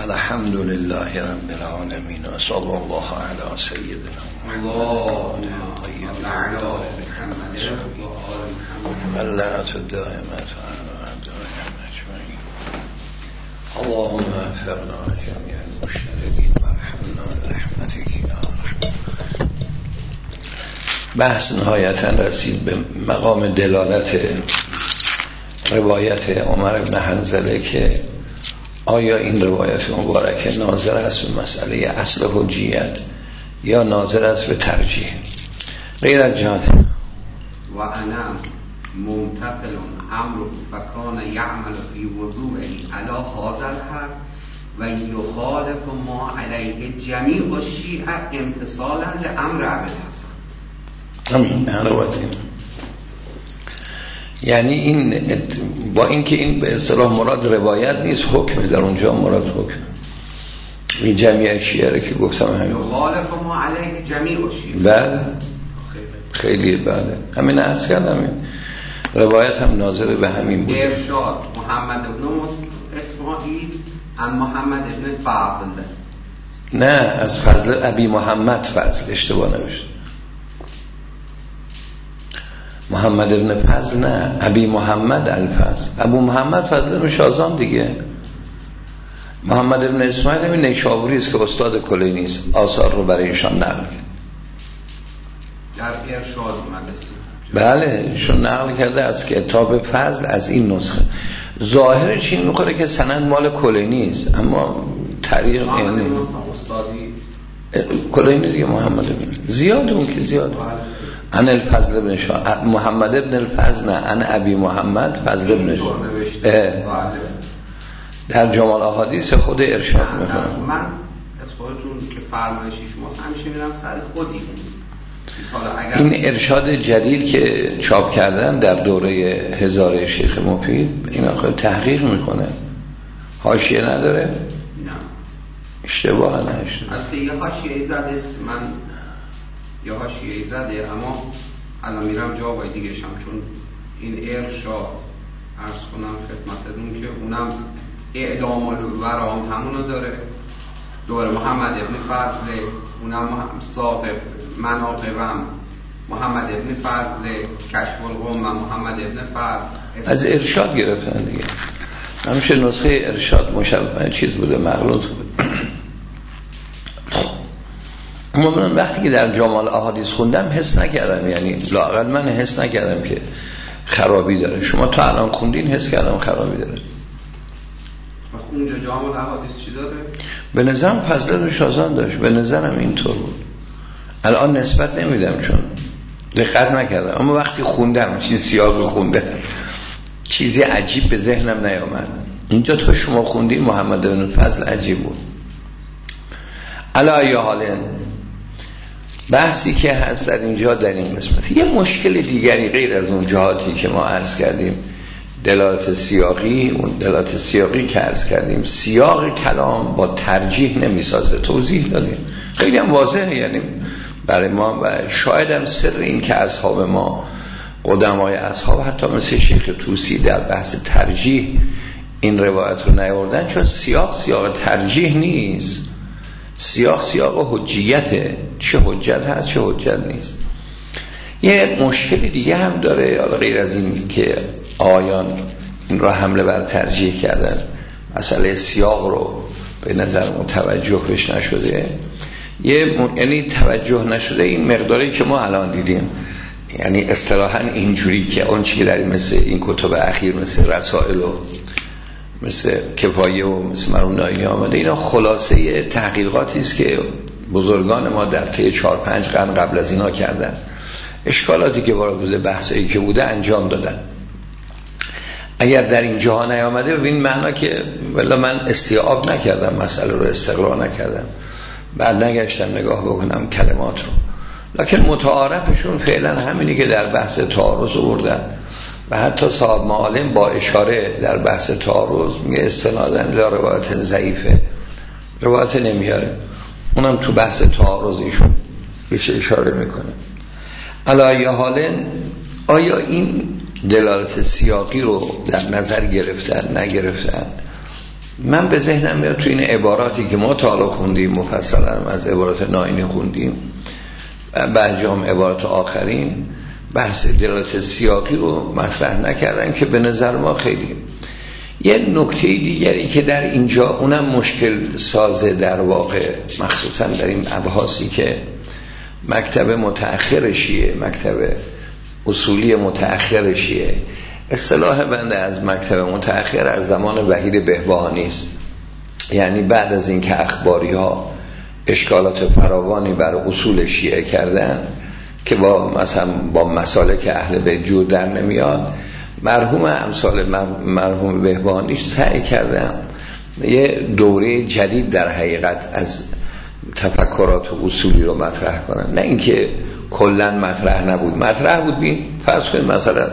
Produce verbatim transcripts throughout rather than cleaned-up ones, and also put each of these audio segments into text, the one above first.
الحمد لله رب العالمين و صلی الله علی سیدنا اللهم صل علی محمد و آل محمد ملت الدائمة اجمعین. اللهم وفقنا جميع المشترکین وارحمنا برحمتک یا ارحم. بحث نهایتا رسید به مقام دلالت روایت عمر بن حنظله که آیا این روایت مبارکه ناظر است به مسئله اصل حجیت یا ناظر است به ترجیح غیر از جهت و انا ممتثل امر فکان یعمل فی وضوعه علی هذا الحد و یخالف ما علیه جمیع الشیعه امتثالا لامر ابی الحسن. همین روایت. یعنی این با اینکه این به اصطلاح مراد روایت نیست، حکم در اونجا مراد حکم. این جمعیت شیعه که گفتم همین یخالف ما علیه جمیع الشیعه. بله خیلی بله همین عرض کردم. این روایت هم ناظر به همین بود. ارشاد محمد ابن اسماعیل عن محمد ابن فضل. نه از فضل ابی محمد فضل، اشتباه نوشت. محمد ابن فضل نه، ابی محمد الفضل. ابو محمد فضل ابن شازان دیگه. محمد ابن اسماعیل همین نیشابوری است که استاد کلینی است، آثار رو برای ایشان نقل کرد. در ارشاد اومده. بله شون نقل کرده از کتاب فضل از این نسخه. ظاهرش این میخوره که سند مال کلینی است، اما طریق یعنی استادی کلینی دیگه. محمد ابن زیاد اون که زیاد ان الفضل ابن شا... محمد ابن الفضل نه، ان ابی محمد فضل ابن شا... در جمال احادیث خود ارشاد میکنم. من از خودتون که فرمایشی شماست همیشه میرم سر خودی. این ارشاد جدید که چاپ کردن در دوره هزاره شیخ مفید این آخر تحقیق میکنه، حاشیه نداره. نه اشتباه نشه. البته یه حاشیه زده من یه حاشیه زده، اما الان میرم جوابای دیگه شم، چون این ارشاد عرض کنم خدمتتون که اونم اعلام الورام همونو داره، دوره محمد ابن فضل اونم ساقب مناقبم محمد ابن فضل، کشف القم و محمد ابن فضل از ارشاد گرفتن دیگه. همیشه نسخه ارشاد مشابه چیز بوده، مغلوط بود. اما من وقتی که در جمال احادیث خوندم حس نکردم، یعنی لااقل من حس نکردم که خرابی داره. شما تا الان خوندین حس کردم خرابی داره. اونجا جامع احادیث چی داره؟ به نظرم فضل شازان داشت، به نظرم اینطور بود. الان نسبت نمیدم چون دقت نکردم، اما وقتی خوندم چیز سیاق خوندم چیزی عجیب به ذهنم نیامد. اینجا تو شما خوندین محمد بن فضل عجیب بود. علی حال بحثی که هست در اینجا در این قسمت یه مشکل دیگری غیر از اون جهاتی که ما عرض کردیم، دلالت سیاقی، اون دلالت سیاقی که عرض کردیم سیاق کلام با ترجیح نمیسازه، توضیح دادیم خیلی هم واضحه. یعنی برای ما و شاید هم سر این که اصحاب ما قدمای اصحاب حتی مثل شیخ طوسی در بحث ترجیح این روایت رو نیاوردن، چون سیاق سیاق ترجیح نیست، سیاق سیاق حجیته، چه حجت هست چه حجت نیست. یه مشکل دیگه هم داره غیر از این که آیان این را حمله بر ترجیح کردن، مسئله سیاق رو به نظر متوجه بش نشده، یه م... یعنی توجه نشده این مقداری که ما الان دیدیم، یعنی اصطلاحاً اینجوری که اون چیزی در مثل این کتب اخیر مثل رسائل و مثل کفایه و مثل مرحوم ناینی آمده، اینا خلاصه تحقیقاتی است که بزرگان ما در طی چهار پنج قرن قبل از اینا کردن، اشکالاتی که وارد بوده، بحثایی که بوده انجام دادن. اگر در این جاها نیامده ببین معنا که ولی من استیعاب نکردم، مسئله رو استقرار نکردم، بعد نگشتم نگاه بکنم کلمات رو، لکن متعارفشون فعلا همینی که در بحث تعارض آوردن و حتی صاحب معالم با اشاره در بحث تعارض میگه استنادن لا روایت ضعیفه، روایت نمیاره، اونم تو بحث تعارض ایشون بهش اشاره میکنه. علی حال آیا این دلالت سیاقی رو در نظر گرفتن نگرفتن من به ذهنم میاد تو این عباراتی که ما تا حالا خوندیم مفصلا از عبارات نائینی خوندیم، بعضی هم عبارات آخرین بحث دلالت سیاقی رو مطرح نکردن که به نظر ما خیلی یه نکته دیگری که در اینجا اونم مشکل سازه در واقع، مخصوصا در این ابحاثی که مکتب متأخر شیعه، مکتب اصولی متأخر شیعه، اصطلاح بنده از مکتب متأخر از زمان وحید بهبهانی است، یعنی بعد از اینکه اخباری ها اشکالات فراوانی بر اصول شیعه کردن که با مثلا با مسالک اهل بیت جور در نمیاد، مرحوم امثال مرحوم بهبهانی سعی کردن یه دوره جدید در حقیقت از تفکرات و اصولی رو مطرح کنن، نه اینکه کلا مطرح نبود، مطرح بود. بین فرض کنید مثلا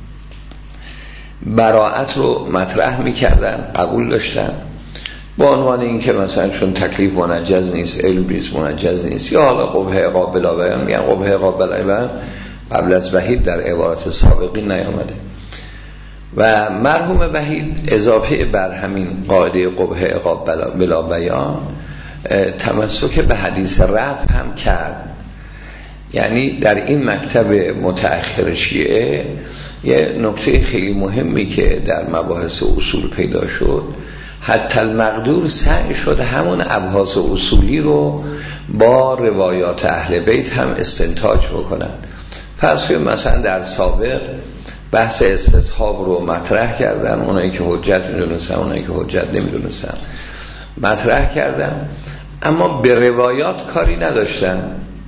براءت رو مطرح میکردن، قبول داشتن با عنوان این که مثلا چون تکلیف منجز نیست، علم نیست، منجز نیست، یا حالا قبه عقاب بلا بیان، میگن قبه عقاب بلا بیان قبل از وحید در عبارات سابقی نیامده. و مرحوم وحید اضافه بر همین قاعده قبه عقاب بلا بیان تمسک به حدیث رفع هم کرد. یعنی در این مکتب متأخر شیعه یه نکته خیلی مهمی که در مباحث اصول پیدا شد، حتی المقدور سعی شد همون ابحاث اصولی رو با روایات اهل بیت هم استنتاج بکنن. پس مثلا در سابق بحث استصحاب رو مطرح کردن، اونایی که حجت میدونستن، اونایی که حجت نمیدونستن مطرح کردن، اما به روایات کاری نداشتن،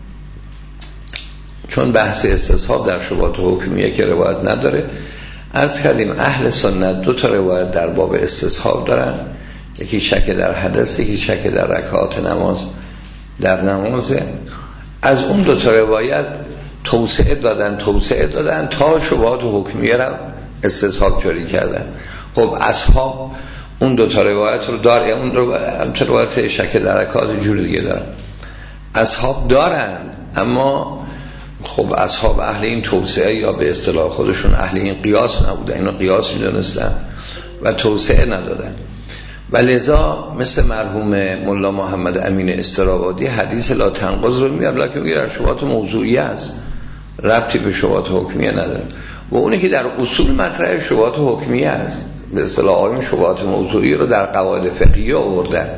چون بحث استصحاب در شبهات حکمیه که روایت نداره. از کردیم اهل سنت دو تا روایت در باب استصحاب دارن، یکی شک در حدث، یکی شک در رکعات نماز در نمازه. از اون دو تا روایت توسعه دادن توسعه دادن تا شبهات حکمیه را استصحاب جاری کردن. خب اصحاب اون دو تا روایت رو داره، اون روایت شک در رکعات جور دیگه دارن، اصحاب دارن، اما خب اصحاب اهل این توسعه یا به اصطلاح خودشون اهل این قیاس نبودن، اینو قیاس میدونستن و توسعه ندادن. و لذا مثل مرحوم مولا محمد امین استرابادی حدیث لا تنقض رو میاد، لکن میگه در شبهات موضوعی است، ربطی به شبهات حکمیه نداره. و اونی که در اصول مطرح شبهات حکمیه است، به اصطلاح آیون شبهات موضوعی رو در قواعد فقهیه آوردن،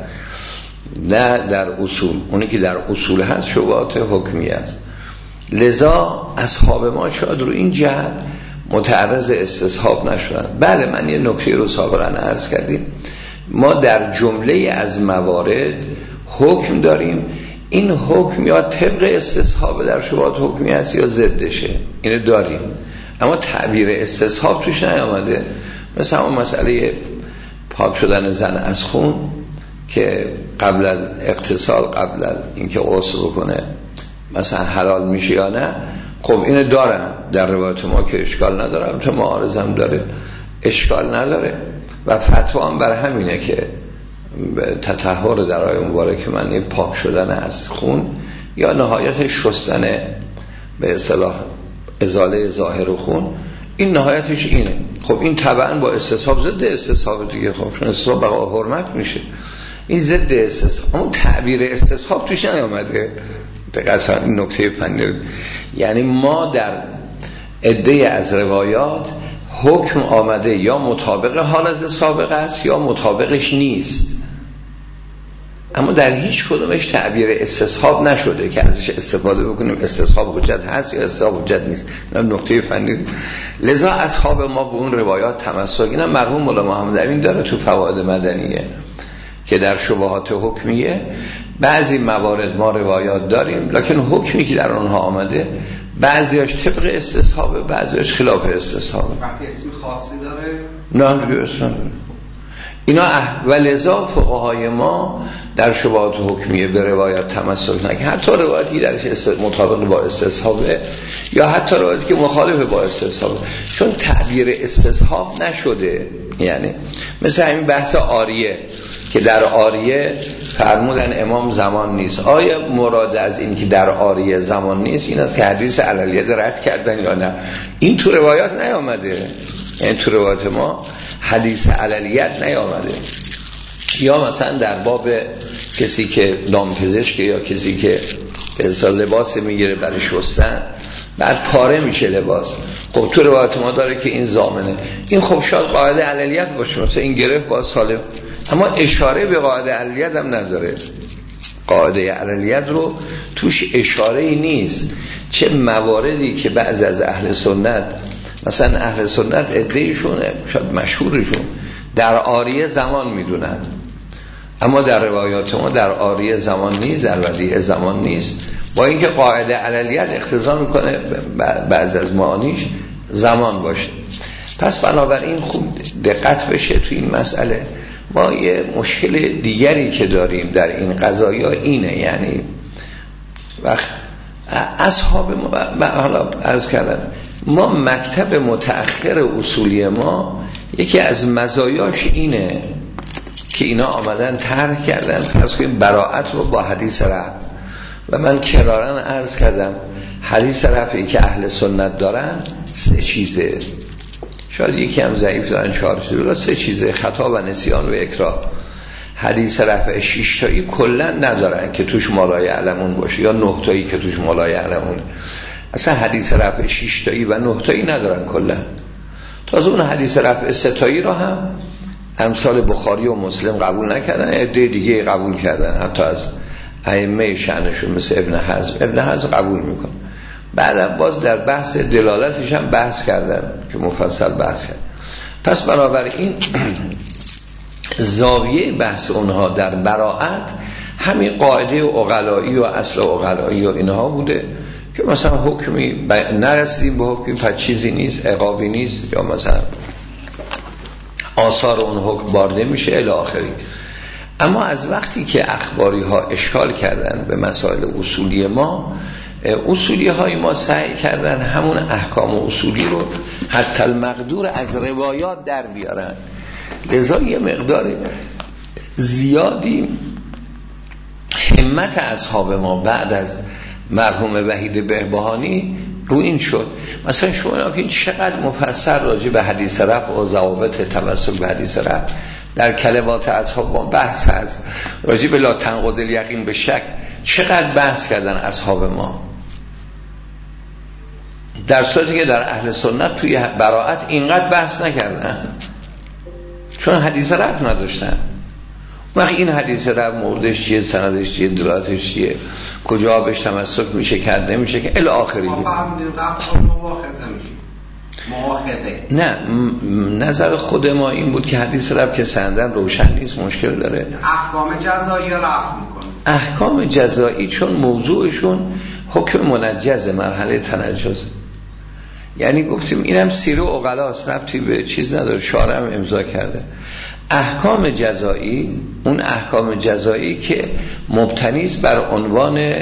نه در اصول. اونی که در اصول هست شبهات حکمیه است. لذا اصحاب ما شاید رو این جهت متعرض استصحاب نشدن. بله، من یه نکته رو سابقا عرض کردیم، ما در جمله از موارد حکم داریم، این حکم یا طبق استصحاب در شبهات حکمی هست یا ضدشه، اینو داریم، اما تعبیر استصحاب توش نیامده. مثلا اون مسئله پاک شدن زن از خون که قبل از اغتسال، قبل از اینکه غسل بکنه مثلا حلال میشه یا نه، خب اینو دارم در روایت ما که اشکال ندارم، تو معارضم داره اشکال نداره. و فتوا هم بر همینه که تطهر در آیه مبارک من پاک شدن از خون یا نهایت شستن به اصطلاح ازاله ظاهر خون، این نهایتش اینه. خب این طبعا با استصحاب ضد استصحاب دیگه، خب چون استصحاب بقا حرمت میشه، این ضد استصحاب. اون تعبیر استصحاب توش نیامده. دقیقاً این نکته فنی، یعنی ما در عده از روایات حکم آمده یا مطابق حالت سابقه است یا مطابقش نیست، اما در هیچ کدومش تعبیر استصحاب نشده که ازش استفاده بکنیم استصحاب حجت هست یا استصحاب حجت نیست. این نکته فنی. لذا اصحاب ما به اون روایات تمسک، اینا مرحوم مولا محمد امین داره تو فواید مدنیه که در شبهات حکمیه بعضی موارد ما روایات داریم، لکن حکمی که در اونها آمده بعضیاش طبق استصحابه، بعضیاش خلاف استصحابه. وقتی اسم خاصی داره نه دیگه اسم اینا اح... و لذا فقهای ما در شبهات حکمیه به روایات تمسک نکنه، حتی روایتی درش است... مطابق با استصحابه یا حتی روایتی که مخالف با استصحابه، چون تعبیر استصحاب نشده. یعنی مثل همین بحث عاریه که در عاریه فرمودن امام زمان نیست، آیا مراد از این که در عاریه زمان نیست این است که حدیث علیه رد کردن یا نه؟ این تو روایات نیامده، یعنی تو روایات ما حدیث علیت نیامده. یا مثلا در باب کسی که دامپزشک یا کسی که به لباس میگیره برای شستن، بعد پاره میشه لباس، خب تو روایت ما داره که این ضامنه. این خب شاید قاعده علیت باشه، مثلا این گرفت با سالم، اما اشاره به قاعده علیت هم نداره. قاعده علیت رو توش اشاره ای نیست. چه مواردی که بعض از اهل سنت، مثلا اهل سنت عده‌شونه شاید مشهورشون در عاریه زمان میدونن، اما در روایات ما در عاریه زمان نیست، در ودیعه زمان نیست، با اینکه قاعده علیت اقتضا میکنه بعض از معانیش زمان باشه. پس بنابراین خوب دقت بشه تو این مسئله. ما یه مشکل دیگری که داریم در این قضایا اینه، یعنی وقت اصحاب ما، حالا عرض کردم ما مکتب متأخر اصولی ما یکی از مزایاش اینه که اینا آمدن طرح کردن فرض کنیم براءت رو با حدیث رفع. و من کرارن عرض کردم حدیث رفعی که اهل سنت دارن سه چیزه، شاید یکی هم ضعیف دارن چهار چیزه، سه چیزه: خطا و نسیان و اکراه. حدیث رفع شش تایی کلا ندارن که توش ما لا یعلمون باشه، یا نه تایی که توش ما لا یعلمون. اصلا حدیث رفع شش تایی و نه تایی ندارن کلا. تازه اون حدیث رفع سه تایی رو هم امثال بخاری و مسلم قبول نکردن، عده دیگه قبول کردن، حتی از ائمه شأنشون مثل ابن حزم. ابن حزم قبول میکنه. بعدم باز در بحث دلالتش هم بحث کردن که مفصل بحث کردن. پس بنابراین زاویه بحث اونها در براءت همین قاعده عقلایی و اصل عقلایی و اینها بوده که مثلا حکمی نرسیدیم به حکمی پس چیزی نیست، عقابی نیست، یا مثلا آثار اون حکم بارده میشه الی آخری. اما از وقتی که اخباری ها اشکال کردن به مسائل اصولی ما، اصولی های ما سعی کردن همون احکام اصولی رو حتی المقدور از روایات در بیارن. لذا یه مقدار زیادی همت اصحاب ما بعد از مرحوم وحید بهبهانی رو این شد. مثلا شما که چقدر مفصل راجع به حدیث رفع و ضوابط تمسک به حدیث رفع در کلمات اصحاب ما بحث هست، راجع به لا تنقض الیقین به شک چقدر بحث کردن اصحاب ما، در صورتی که در اهل سنت توی براءت اینقدر بحث نکردن چون حدیث رفع نداشتن. وقتی این حدیث رفع موردش چیه، سندش چیه، دلالتش چیه، کجا بهش تمسک میشه کرد نمیشه که الی آخری. ما فهمیدیم رفع مواخذه میشه، مواخذه. نه، نظر خود ما این بود که حدیث رفع که سندن روشن نیست، مشکل داره. احکام جزایی رفع میکنه. احکام جزایی چون موضوعشون حکم منجز مرحله تنجز، یعنی گفتیم اینم سیره و عقلاست، ربطی به چیز نداره، شارع هم امضا کرده. احکام جزایی اون احکام جزایی که مبتنی است بر عنوان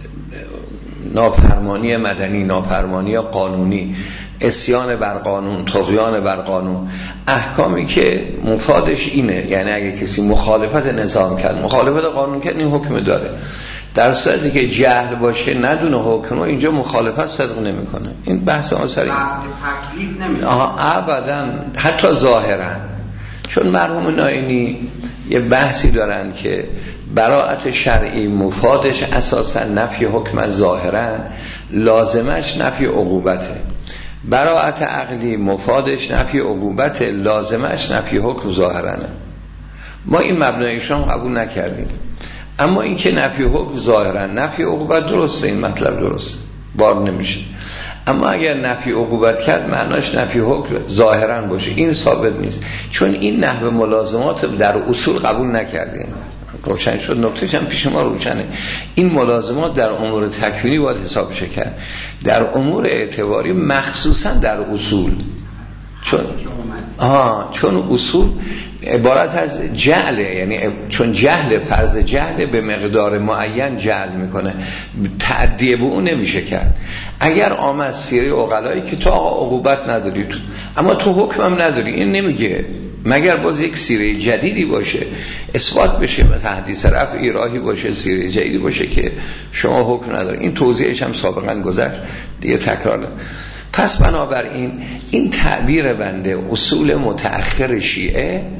نافرمانی مدنی، نافرمانی قانونی، عصیان بر قانون، طغیان بر قانون، احکامی که مفادش اینه، یعنی اگه کسی مخالفت نظام کرد، مخالفت قانون کرد، این حکم داره. در صورتی که جهل باشه ندونه حکم، اینجا مخالفت صدق نمیکنه. این بحث آثاری تکلیف نمیکنه ابدا، حتی ظاهرا. چون مرحوم نائینی یه بحثی دارن که براءت شرعی مفادش اساسا نفی حکم از ظاهرا، لازمش نفی عقوبته. براءت عقلی مفادش نفی عقوبته، لازمش نفی حکم ظاهرا. ما این مبنایشان قبول نکردیم. اما این که نفی حکم ظاهرا نفی عقوبت درسته، این مطلب درسته، بار نمیشه. اما اگر نفی عقوبت کرد معناش نفی حکم ظاهرا باشه، این ثابت نیست. چون این نحو ملازمات در اصول قبول نکردیم. روشن شد، نکتهش هم پیش ما روشنه. این ملازمات در امور تکوینی باید حساب بشه کرد، در امور اعتباری مخصوصا در اصول. چون آه چون اصول عبارت از جهله، یعنی چون جهل فرض جهل به مقدار معین جهل میکنه، تعدیه به اون نمیشه کرد. اگر آمد سیره عقلایی که تو آقا عقوبت نداری تو، اما تو حکم هم نداری، این نمیگه مگر باز یک سیره جدیدی باشه اثبات بشه، مثلا حدیث رفعی راهی باشه، سیره جدیدی باشه که شما حکم نداری. این توضیحش هم سابقا گذشت، دیگه تکرار نکنم. پس بنابراین این تعبیر بنده اصول متأخر شیعه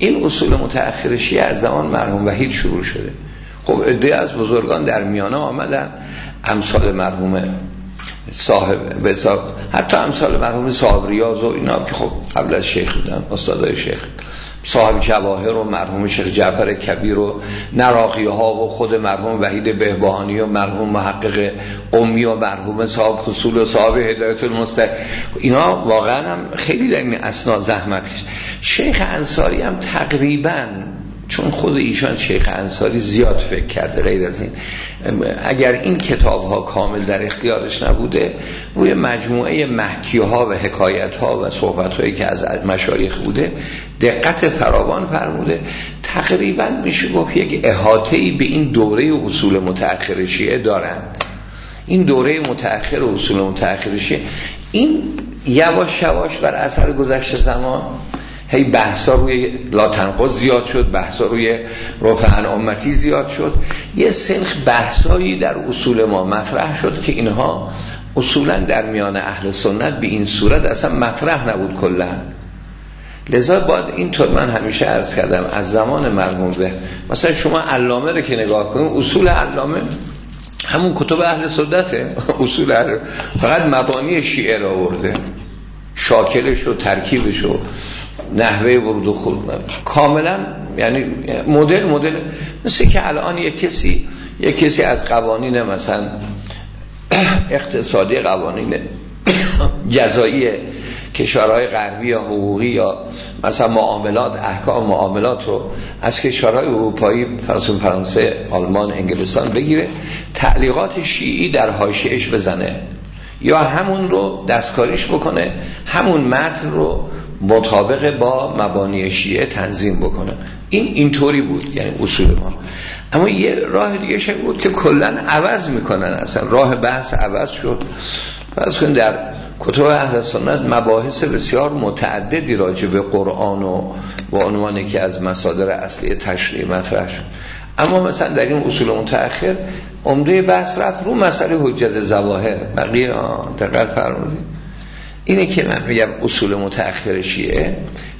این اصول متأخر شیعه از زمان مرحوم وحید شروع شده. خب عده از بزرگان در میانه آمدن، امثال مرحوم صاحب بساط، حتی امثال مرحوم صاحب ریاض و اینا که خب قبل از شیخ بودن، استادای شیخ، صاحب جواهر و مرحوم شیخ جعفر کبیر و نراقی ها و خود مرحوم وحید بهبهانی و مرحوم محقق امی و مرحوم صاحب خصول و صاحب هدایت المستقیم، اینا واقعا هم خیلی در این اسنا زحمت کشید. شیخ انصاری هم تقریبا، چون خود ایشان شیخ انصاری زیاد فکر کرده، غیر از این اگر این کتاب ها کامل در اختیارش نبوده، روی مجموعه محکی ها و حکایت ها و صحبت هایی که از مشایخ بوده دقت فراوان فرموده. تقریبا میشه گفت یک احاطه‌ای به این دوره اصول متأخر شیعه دارند. این دوره متأخر اصول متأخر شیعه این یواش یواش بر اثر گذشت زمان هی بحثا روی لا تنقض زیاد شد، بحثا روی رفع امتی زیاد شد، یه سنخ بحثایی در اصول ما مطرح شد که اینها اصولا در میان اهل سنت به این صورت اصلا مطرح نبود کلا. لذا باید اینطور من همیشه عرض کردم از زمان مرحوم به مثلا شما علامه رو که نگاه کنیم، اصول علامه همون کتب اهل سنته، اصول اهل فقط مبانی شیعه را آورده، شاکلش و ترکیبش و نحوه ورود و خروج کاملا، یعنی مدل مدل مثل که الان یک کسی یک کسی از قوانین مثلا اقتصادی، قوانین جزایی کشورهای غربی یا حقوقی یا مثلا معاملات، احکام معاملات رو از کشورهای اروپایی، فرانسه فرانسه آلمان انگلستان بگیره، تعلیقات شیعی در حاشیه‌اش بزنه یا همون رو دستکاریش بکنه، همون متن رو مطابق با مبانی شیعه تنظیم بکنه. این اینطوری بود، یعنی اصول ما. اما یه راه دیگه شد بود که کلن عوض میکنن، اصلا راه بحث عوض شد. فرض کن در کتب اهل سنت مباحث بسیار متعددی راجع به قرآن و با عنوانی که از مصادر اصلی تشریع مطرح شد، اما مثلا در این اصول متأخر عمده بحث رفت رو مسئله حجت ظواهر. بقیه دقت فرمودید اینه که من میگم اصول متأخر شیعه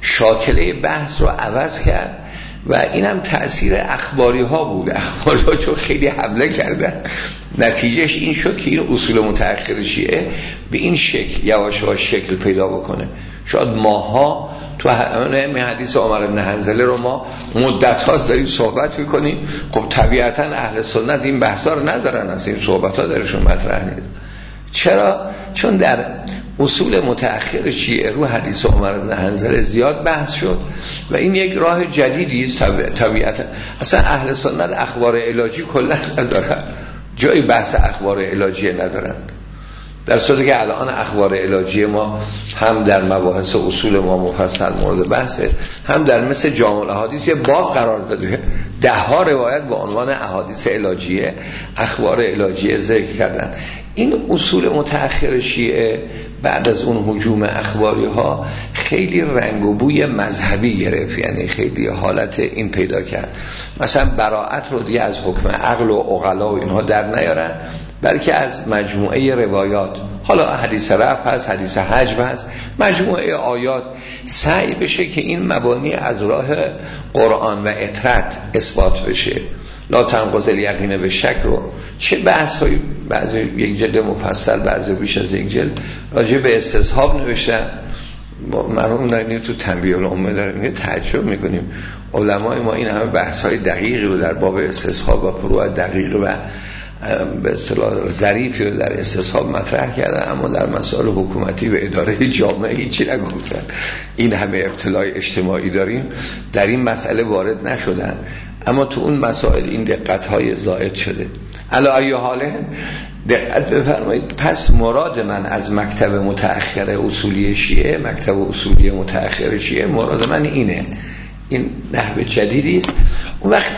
شاکله بحث رو عوض کرد و اینم تأثیر اخباری ها بود. اخباری ها چون خیلی حمله کردن، نتیجهش این شد که این اصول متأخر شیعه به این شکل یواش یواش شکل پیدا بکنه. شاید ماها تو همین حدیث عمر بن حنظله رو ما مدت هاست داریم صحبت میکنیم، خب طبیعتا اهل سنت این بحثا رو ندارن، از این صحبت ها درشون مطرح نیست. چرا؟ چون در اصول متأخر شیعه رو حدیث عمر بن حنظله زیاد بحث شد و این یک راه جدیدی است. طبیعتا اصلا اهل سنت اخبار علاجی کلا ندارن، جای بحث اخبار علاجی ندارن، در صورتی که الان اخبار علاجی ما هم در مباحث اصول ما مفصل مورد بحثه، هم در مثل جامع الاحادیث یه باب قرار داده، ده ها روایت با عنوان احادیث علاجیه، اخبار علاجیه ذکر کردن. این اصول متأخر شیعه بعد از اون هجوم اخباری ها خیلی رنگ و بوی مذهبی گرفت، یعنی خیلی حالت این پیدا کرد. مثلا براءت رو دیگه از حکم عقل و عقلا و اینها در نیارن، بلکه از مجموعه روایات، حالا حدیث رفع هست، حدیث حجب هست، مجموعه آیات سعی بشه که این مبانی از راه قرآن و اطرت اثبات بشه. لا تنقض الیقین به شک رو چه بحث های، بعضی یک جلد مفصل، بعضی بیش از یک جلد راجع به استصحاب نوشتن. مرحوم نایینی تو تنبیه الامه داره میگه تعجب میکنیم علمای ما این همه بحث های دقیقی رو در باب استصحاب و فروع دقیق و به اصطلاح ظریفی رو در استصحاب مطرح کردن، اما در مسائل حکومتی و اداره جامعه هیچی نگفتن. این همه ابتلای اجتماعی داریم، در این مسئله وارد نشدن، اما تو اون مسائل این دقت‌های زائد شده. علی ای حاله دقت بفرمایید. پس مراد من از مکتب متأخر اصولی شیعه، مکتب اصولی متأخر شیعه، مراد من اینه، این نحو جدیدی است. اون وقت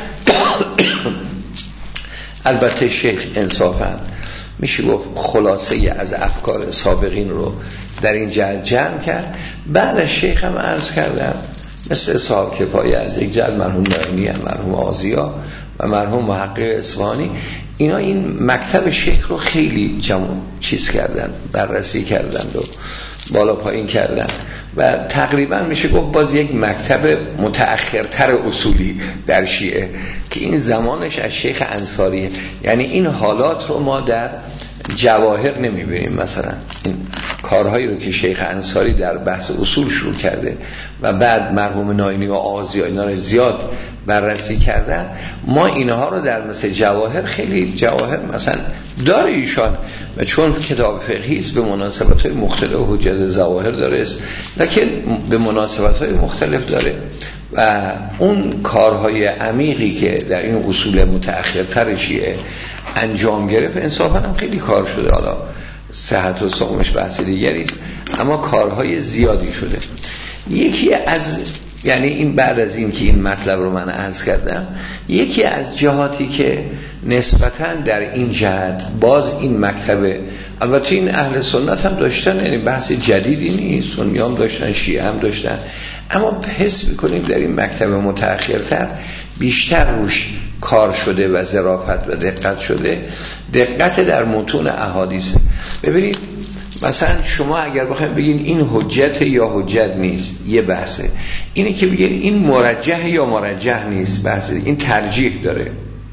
البته شیخ انصافا میشه گفت خلاصه از افکار سابقین رو در این جلد جمع کرد. بعد از شیخ هم عرض کردم مثل صاحب کفایه از یک جلد مرحوم نایینی، مرحوم آزیا و مرحوم محقق اصفهانی، اینا این مکتب شیخ رو خیلی جمع چیز کردن، بررسی کردن و بالا پایین کردن و تقریبا میشه گفت باز یک مکتب متأخرتر اصولی در شیعه که این زمانش از شیخ انصاریه. یعنی این حالات رو ما در جواهر نمیبینیم. مثلا این کارهایی رو که شیخ انصاری در بحث اصول شروع کرده و بعد مرحوم ناینی و آغازی اینا رو زیاد بررسی کردن، ما اینها رو در مثل جواهر، خیلی جواهر مثلا داره ایشان و چون کتاب فقهی است به مناسبت‌های مختلف حجت ظواهر داره است، لکن به مناسبت‌های مختلف داره و اون کارهای عمیقی که در این اصول متأخرتر شیعه انجام گرفت انصافا هم خیلی کار شده. حالا صحت و سقمش بحث دیگری است، اما کارهای زیادی شده. یکی از یعنی این بعد از این که این مطلب رو من عرض کردم، یکی از جهاتی که نسبتاً در این جهت باز این مکتب، البته این اهل سنت هم داشتن، یعنی بحث جدیدی نیست، سنی هم داشتن، شیعه هم داشتن، اما حس می‌کنیم در این مکتب متأخرتر بیشتر روش کار شده و ظرافت و دقت شده. دقت در متون احادیث. ببینید مثلا شما اگر بخواید بگین این حجت یا حجت نیست، یه بحثه. اینی که بگین این مرجح یا مرجح نیست، بحثه. این ترجیح داره.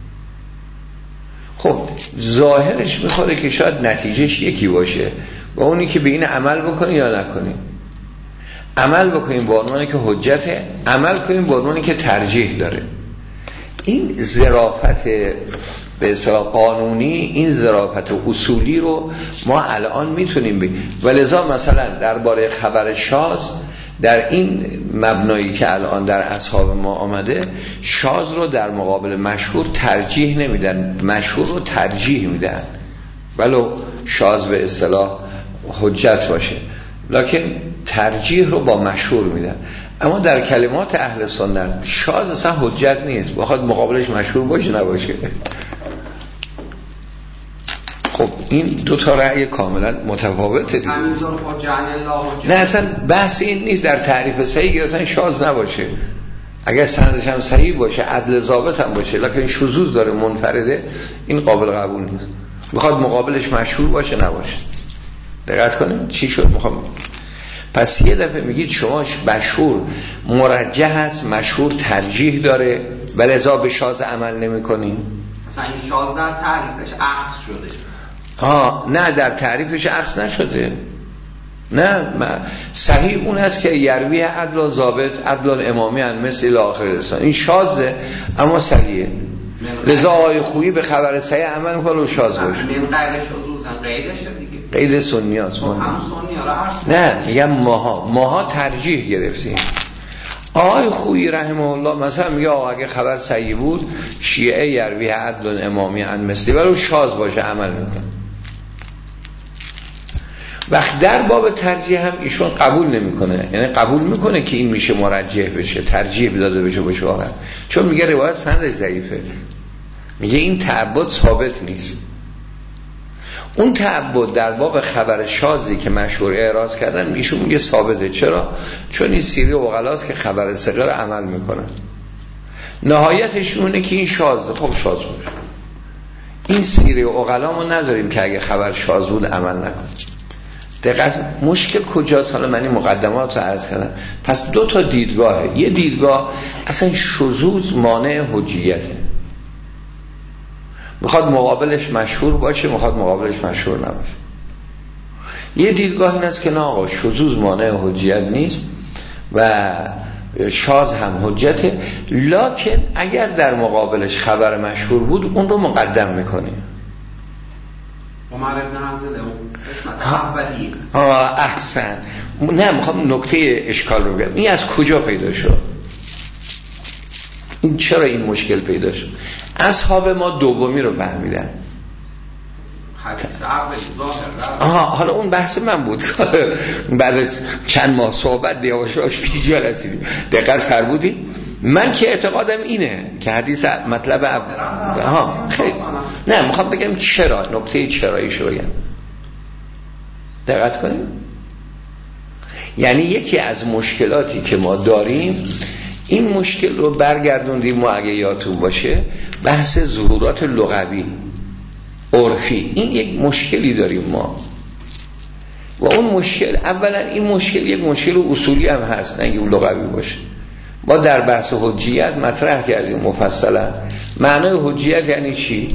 خب ظاهرش میخوره که شاید نتیجهش یکی باشه و اونی که به این عمل بکنی یا نکنی. عمل بکنیم با عنوانی که حجته، عمل کنیم با عنوانی که ترجیح داره. این ظرافت به اصطلاح قانونی، این ظرافت اصولی رو ما الان میتونیم بگیم. ولذا مثلا درباره خبر شاذ در این مبنایی که الان در اصحاب ما آمده، شاذ رو در مقابل مشهور ترجیح نمیدن، مشهور رو ترجیح میدن ولو شاذ به اصطلاح حجت باشه، لکن ترجیح رو با مشهور میدن. اما در کلمات اهل سنت شاذ اصلا حجت نیست، بخواد مقابلش مشهور باشه نباشه. خب این دو تا رأی کاملا متفاوته دیگه. نه اصلا بحث این نیست، در تعریف صحیح گرفتن شاذ نباشه، اگر سندش هم صحیح باشه، عدل ضابط هم باشه، لکن شذوذ داره، منفرده، این قابل قبول نیست. میخواد مقابلش مشهور باشه نباشه. دقت کنیم چی شد. میخوام پس یه دفعه میگید شما مشهور مرجح هست، مشهور ترجیح داره، ولی ازا به شاذ عمل نمی کنیم. مثلا این شاذ در تعریفش عکس شده. ها نه، در تعریفش عکس نشده. نه صحیح اون است که یروی عدل ضابط عدل امامی ان مثل آخر رسان، این شاذه اما صحیحه. لذا آقای خویی به خبر صحیح عمل میکنه و شاذ باشه. این قیدش حضور قیدشه دیگه، قید سنیات. هم سنی ها عرض نه میگم ماها ماها ترجیح گرفتیم. آقای خویی رحمه الله مثلا میگه آقا اگه خبر صحیح بود شیعه یروی عدل امامی ان مثلی ولو شاذ باشه عمل میکنه. وقت در باب ترجیح هم ایشون قبول نمیکنه، یعنی قبول میکنه که این میشه مرجح بشه، ترجیح داده بشه به شواهد، چون میگه روایت سندش ضعیفه، میگه این تعبد ثابت نیست. اون تعبد در باب خبر شاذی که مشهور اعراض کردن ایشون میگه ثابته. چرا؟ چون این سیری اوغلاست که خبر ثقه رو عمل میکنن. نهایتش اونه که این شاذه، خب شاذ باشه. این سیری اوغلا ما نداریم که اگه خبر شاذ بود عمل نکنه. دقیقاً مشکل کجاست؟ حالا من این مقدمات رو عرض کردم. پس دو تا دیدگاهه. یه دیدگاه اصلا شذوذ مانع حجیته، میخواد مقابلش مشهور باشه، میخواد مقابلش مشهور نباشه. یه دیدگاه این است که نه آقا شذوذ مانع حجیت نیست و شاذ هم حجته، لکن اگر در مقابلش خبر مشهور بود اون رو مقدم میکنیم. عمر ابن حنظله اون قسمت اولیه. آه احسن. نه میخوام نکته اشکال رو بگم. این از کجا پیدا شد؟ این چرا این مشکل پیدا شد؟ اصحاب ما دومی رو فهمیدن. حدیث عقل ظاهر. آها حالا اون بحث من بود. بعد از چند ماه صحبت دیواشاش پیجا رسیدیم. دقت فرمودی؟ من که اعتقادم اینه که حدیث مطلب اول. ها خیلی. نه میخوام بگم چرا، نکته چراییشو بگم. دقت کنیم. یعنی یکی از مشکلاتی که ما داریم، این مشکل رو برگردوندیم ما اگه یادتون باشه، بحث ظهورات لغوی عرفی، این یک مشکلی داریم ما. و اون مشکل، اولا این مشکل یک مشکل اصولی هم هست، نه اینکه لغوی باشه. ما در بحث حجیت مطرح کردیم مفصلا معنای حجیت یعنی چی.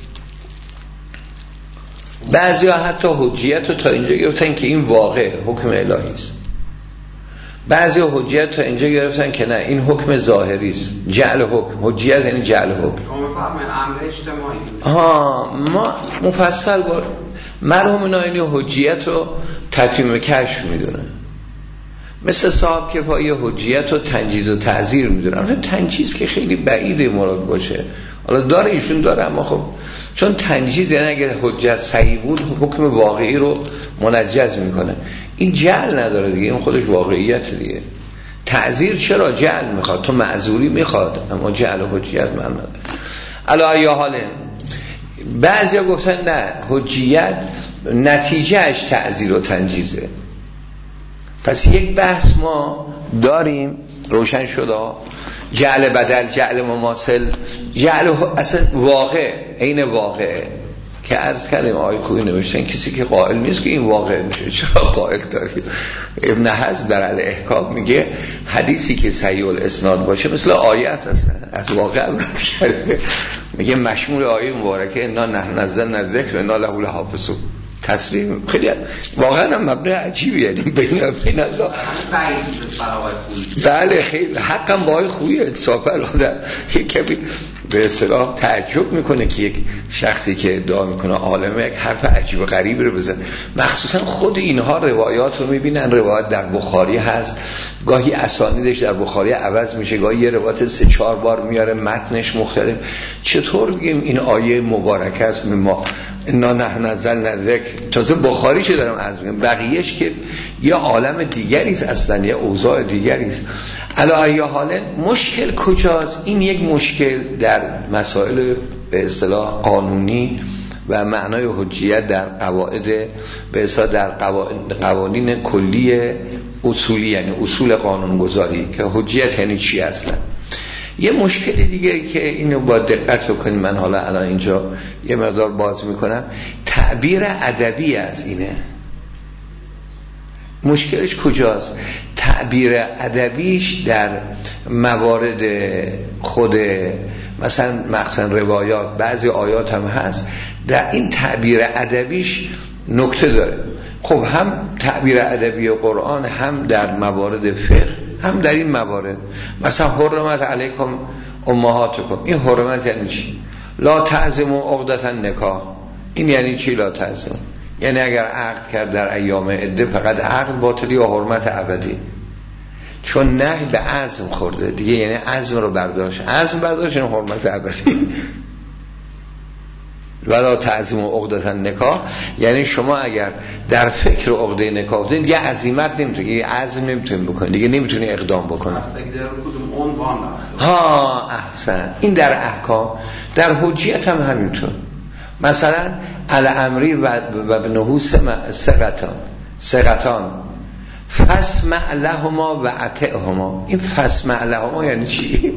بعضی ها حتی حجیت رو تا اینجا گرفتن که این واقع حکم الهی است، بعضی ها حجیت تا اینجا گرفتن که نه این حکم ظاهری است، جعل حکم. حجیت یعنی جعل حکم. شما می‌فهمید امر اجتماعی. ها ما مفصل با مرحوم ناینی حجیت رو تتمیم کشف میدونه، مثل صاحب کفایی حجیت رو تنجیز و تعزیر میدونن. تنجیز که خیلی بعیده مراد باشه، حالا داره ایشون داره، اما خب چون تنجیز یعنی اگه حجت صحیح بود حکم واقعی رو منجز میکنه، این جعل نداره دیگه، این خودش واقعیت دیگه. تعزیر چرا جعل میخواد، تو معذوری میخواد، اما جعل حجیت من نداره. علی یا حاله بعضیا گفتن نه حجیت نتیجهش تعزیر و تنجیزه. پس یک بحث ما داریم روشن شده، جعل بدل، جعل مماثل، جعل اصلا واقع عین واقع که عرض کردیم آیه کوی نوشتن کسی که قائل نیست که این واقع میشه چرا قائل داریم. ابن حزم در الاحکام میگه حدیثی که صحیح الاسناد باشه مثل آیه است، اصلا از واقع عبارت کرده. میگه مشمول آیه مبارکه انا نحن نزلنا الذکر و انا له لحافظون، تصمیم خیلی واقعا هم مبنای عجیبی یعنی بین بین الله. بله خیلی حقا با خویه انصافا آدم یک کمی به اصطلاح تعجب میکنه که یک شخصی که ادعا میکنه عالمه یک حرف عجیب و غریبی رو بزنه. مخصوصا خود اینها روایات رو میبینن، روایات در بخاری هست، گاهی اسانیدش در بخاری عوض میشه، گاهی یه روایت سه چهار بار میاره متنش مختلف. چطور بگیم این آیه مبارکه است ما انا نحن نزلنا الذکر، تازه بخاری چه دارم عرض میگم، بقیهش که یه عالم دیگری است، اصلا یه اوضاع دیگری است. علی ای حال مشکل کجاست؟ این یک مشکل در مسائل به اصطلاح قانونی و معنای حجیت در قواعد به اصطلاح در قوانین کلی اصولی، یعنی اصول قانونگذاری که حجیت یعنی چی اصلا. یه مشکل دیگه که اینو با دقت بکنیم، من حالا الان اینجا یه مقدار باز میکنم، تعبیر ادبی از اینه. مشکلش کجاست؟ تعبیر ادبیش در موارد خود مثلا مقصد روایات، بعضی آیات هم هست، در این تعبیر ادبیش نکته داره. خب هم تعبیر ادبی قرآن هم در موارد فقه هم در این موارد، مثلا حرمت علیکم امهاتکم، این حرمت یعنی چی؟ لا تعزموا عقدة النکاح، این یعنی چی لا تعزم؟ یعنی اگر عقد کرد در ایام عده فقط عقد باطلی و حرمت ابدی، چون نهی به عزم خورده دیگه، یعنی عزم رو برداشت، عزم برداشت این حرمت ابدی. ولا تعزم عقدة النکاح یعنی شما اگر در فکر عقده نکاح افتادید دیگه عزیمت نمیتونید، دیگه عزم نمیتونید بکنید، دیگه نمیتونید اقدام بکنید. ها احسن، این در احکام. در حجیت هم همینطور. مثلا الامری و ابنه سقطان سقطان فاسمع لهما و اطعهما، این فاسمع لهما یعنی چی؟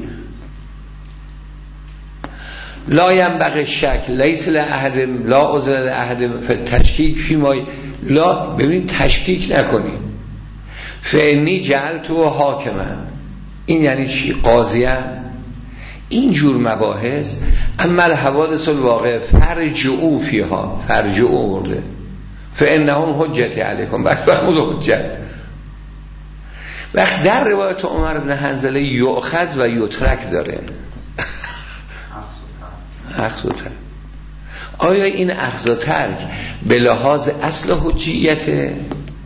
لا ينبغي شک لیس لاحد لا عذر لاحد فتشکیک فی ما، لا ببین تشکیک نکنی. فانی جعلته حاکما، این یعنی چی؟ قاضیان. این جور مباحث اما الحوادث الواقع فرجعوا فیها، فرجعوا ورده فانهم حجتی علیکم، بعد فرمود حجت. وقت در روایت عمر بن حنظله یؤخذ و یترک داره، اخذ و ترک. آیا این اخذ و ترک به لحاظ اصل حجیته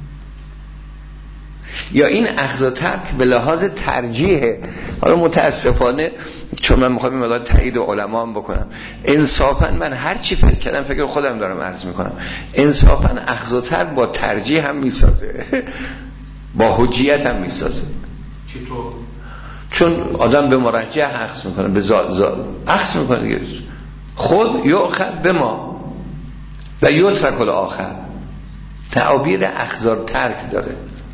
یا این اخذ و ترک به لحاظ ترجیحه؟ حالا متاسفانه چون من میخوام این مقدار تایید علما هم بکنم، انصافا من هر چی فکر کردم فکر خودم دارم عرض میکنم، انصافا اخذ و ترک با ترجیح هم میسازه، با حجیت هم میسازه. چطور؟ چون آدم به مرجح اخذ میکنه، به ذات ذات اخذ میکنه دیگه، خود یؤخذ به ما و یترک الاخر، تعابیر اخذ و ترک داره.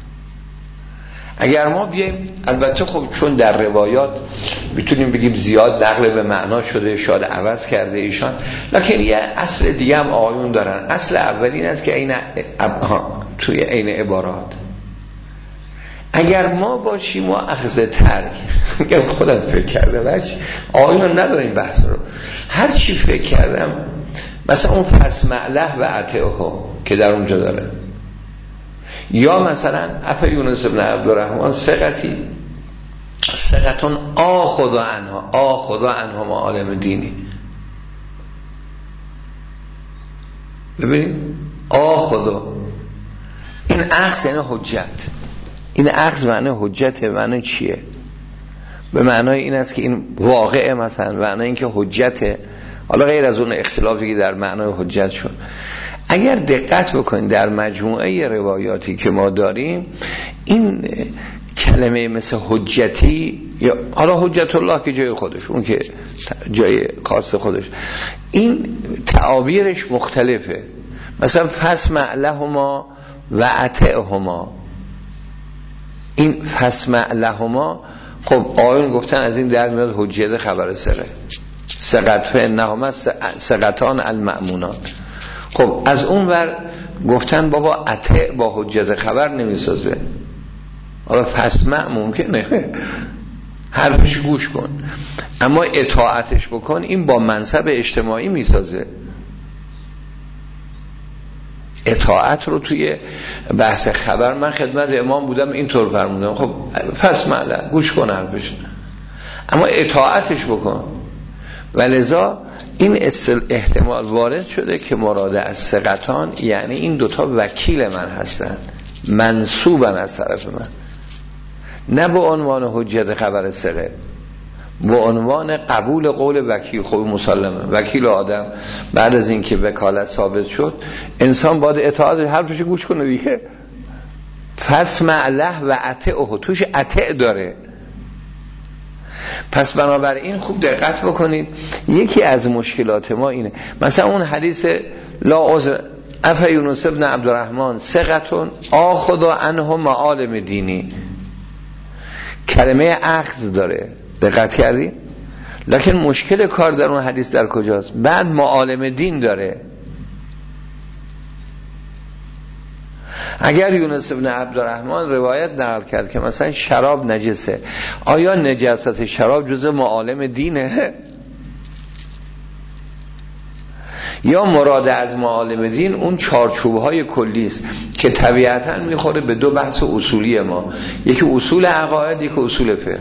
اگر ما بیایم، البته خب چون در روایات میتونیم بگیم زیاد نقل به معنا شده، شاید عوض کرده ایشان، لکن یه اصل دیگه هم آیون دارن. اصل اولین است که این اب... توی عین عبارات. اگر ما باشیم و اخذ ترک، اگر خودم فکر کردم هرچی آیون نداریم بحث رو، هرچی فکر کردم مثلا اون فسمع له و اطیعه که در اونجا داره، یا مثلا اف یونس بن عبدالرحمن ثقتی ثقتون آخذ عنها آخذ عنها معالم دینی. ببینید آخذ، این اخذ یعنی حجت. این اخذ معنی حجت معنی چیه؟ به معنای این است که این واقعه، مثلا معنی این که حجته. حالا غیر از اون اختلافی که در معنای حجت شد، اگر دقت بکنید در مجموعه روایاتی که ما داریم، این کلمه مثل حجتی یا حالا حجت الله که جای خودش، اون که جای خاص خودش، این تعابیرش مختلفه. مثلا فسمع لهما و اطعهما، این فسمع لهما خب آیون گفتن از این در میاد حجت خبر سره سقط فانهما سقطان المأمونات. خب از اون ور گفتن بابا اطع با حجت خبر نمیسازه، حالا فسمع ممکنه حرفش گوش کن، اما اطاعتش بکن این با منصب اجتماعی میسازه. اطاعت رو توی بحث خبر من خدمت امام بودم اینطور فرمودم، خب فسمع له گوش کن حرفش، اما اطاعتش بکن. ولذا این احتمال وارد شده که مراد از ثقتان یعنی این دوتا وکیل من هستن، منصوبن از طرف من، نه به عنوان حجت خبر ثقه، به عنوان قبول قول وکیل. خب مسلمه وکیل آدم بعد از اینکه وکالت ثابت شد انسان باید اطاعت حرفش گوش کنه دیگه. فسمع له و اطعه، توش اطع داره. پس بنابراین خوب دقت بکنید، یکی از مشکلات ما اینه، مثلا اون حدیث لا عذر اف یونس بن عبدالرحمن ثقتون آخذ عنه معالم دینی، کلمه اخذ داره، دقت کردی؟ لکن مشکل کار در اون حدیث در کجاست؟ بعد معالم دین داره. اگر یونس بن عبدالرحمن روایت نقل کرد که مثلا شراب نجسه، آیا نجاست شراب جزء معالم دینه؟ یا مراد از معالم دین اون چارچوب‌های کلی است که طبیعتاً میخوره به دو بحث اصولی ما، یکی اصول عقاید، یکی اصول فقه.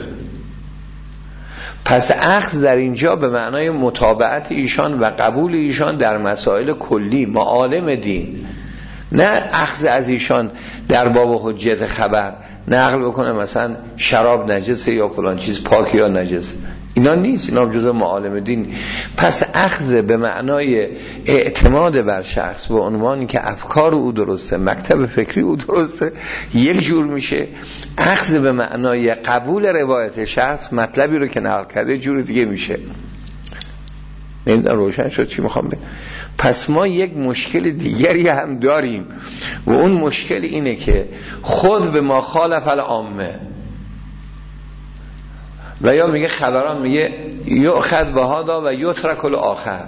پس اخذ در اینجا به معنای متابعت ایشان و قبول ایشان در مسائل کلی معالم دین، نه اخذ از ایشان در باب حجت خبر نقل بکنه مثلا شراب نجسه یا فلان چیز پاک یا نجسه، اینا نیست، اینا جزء معالم دین. پس اخذ به معنای اعتماد بر شخص به عنوانی که افکار او درسته، مکتب فکری او درسته، یک جور میشه. اخذ به معنای قبول روایت شخص، مطلبی رو که نقل کرده جور دیگه میشه. نمیدونم روشن شد چی میخوام بگم؟ پس ما یک مشکل دیگری هم داریم و اون مشکل اینه که خود به ما خالف العامه، و یا میگه خبران میگه یؤخذ بهذا و یترک الاخر.